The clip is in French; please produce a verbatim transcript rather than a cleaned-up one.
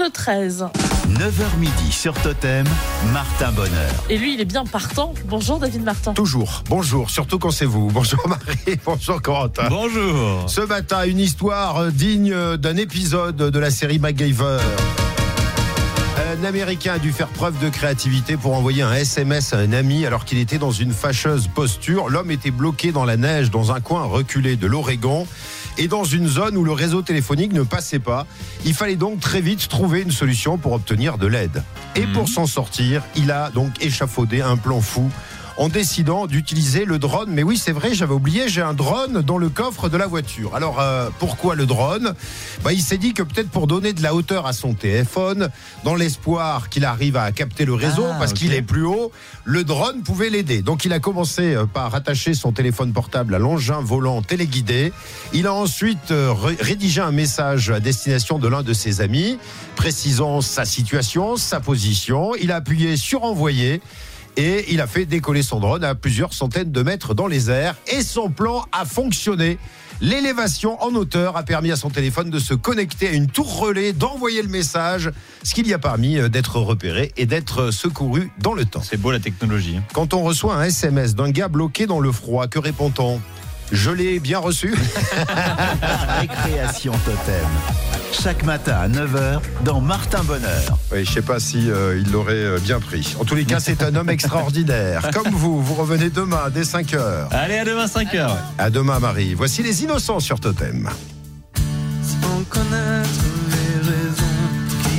le treize. neuf heures midi sur Totem, Martin Bonheur. Et lui, il est bien partant. Bonjour David Martin. Toujours. Bonjour, surtout quand c'est vous. Bonjour Marie, bonjour Corentin. Bonjour. Ce matin, une histoire digne d'un épisode de la série MacGyver. Un Américain a dû faire preuve de créativité pour envoyer un S M S à un ami alors qu'il était dans une fâcheuse posture. L'homme était bloqué dans la neige dans un coin reculé de l'Oregon et dans une zone où le réseau téléphonique ne passait pas. Il fallait donc très vite trouver une solution pour obtenir de l'aide. Et pour s'en sortir, il a donc échafaudé un plan fou en décidant d'utiliser le drone. Mais oui, c'est vrai, j'avais oublié, j'ai un drone dans le coffre de la voiture. Alors, euh, pourquoi le drone ? Bah, il s'est dit que peut-être pour donner de la hauteur à son téléphone, dans l'espoir qu'il arrive à capter le réseau, ah, parce okay. qu'il est plus haut, le drone pouvait l'aider. Donc, il a commencé par attacher son téléphone portable à l'engin volant téléguidé. Il a ensuite euh, rédigé un message à destination de l'un de ses amis, précisant sa situation, sa position. Il a appuyé sur envoyer. Et il a fait décoller son drone à plusieurs centaines de mètres dans les airs. Et son plan a fonctionné. L'élévation en hauteur a permis à son téléphone de se connecter à une tour relais, d'envoyer le message, ce qui lui a permis d'être repéré et d'être secouru dans le temps. C'est beau la technologie. Quand on reçoit un S M S d'un gars bloqué dans le froid, que répond-on ? Je l'ai bien reçu. Récréation Totem. Chaque matin à neuf heures dans Martin Bonheur. Oui, je ne sais pas si euh, il l'aurait euh, bien pris. En tous les cas, c'est un homme extraordinaire. Comme vous, vous revenez demain dès cinq heures. Allez, à demain cinq heures. À demain, Marie. Voici les innocents sur Totem. Sans connaître